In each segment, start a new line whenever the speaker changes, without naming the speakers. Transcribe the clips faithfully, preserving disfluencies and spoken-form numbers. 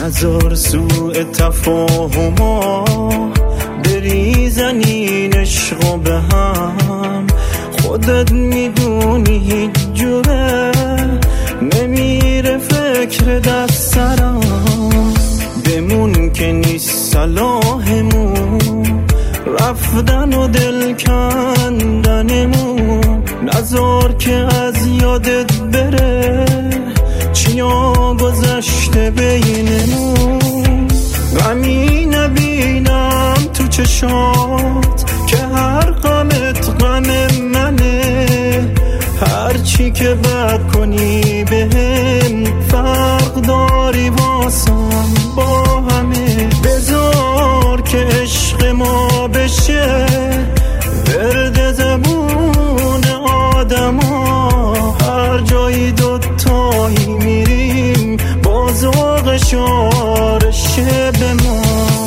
نزار سوء تفاهما بریزن این عشقو به هم. خودت میدونی هیچ جوره نمیره فکر دست سرم. بمون که نیست صلاحمون رفتن و دل کندنمون. نزار که از یادت بره چیا گذشته بینمون. غمی نبینم تو چشات که هر غمت غم منه. هرچی که بد کنی بهم فرق داری واسم با همه. بذار که عشق ما بشه ورد زبون آدما. هر جایی دوتایی میریم با ذوق شعار شب ما.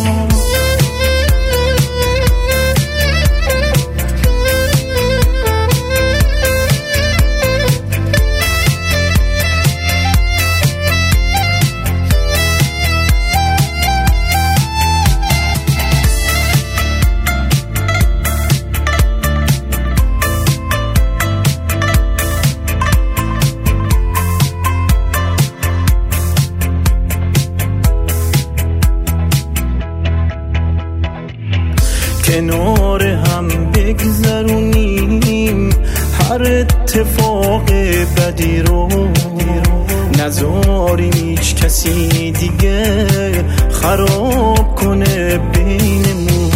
کنار هم بگذرونیم هر اتفاق بدی رو. نذاریم هیچ کسی دیگه خراب کنه بینمون.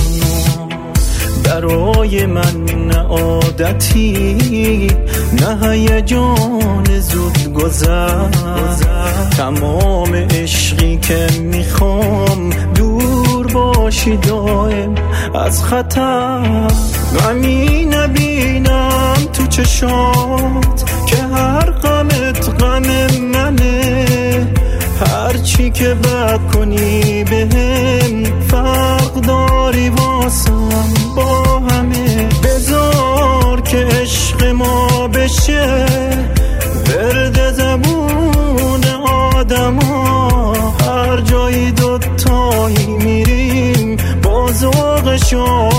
برای من نه عادتی نه هیجان زود گذر. تمام عشقی که میخوام دور باشی دائم از خطر. غمی نبینم تو چشات که هر غمت غم منه. هرچی که بد کنی بهم فرق داری واسم با همه. بذار که عشق ما بشه ورد زبون آدما. هر جایی دوتایی میریم با ذوق شعار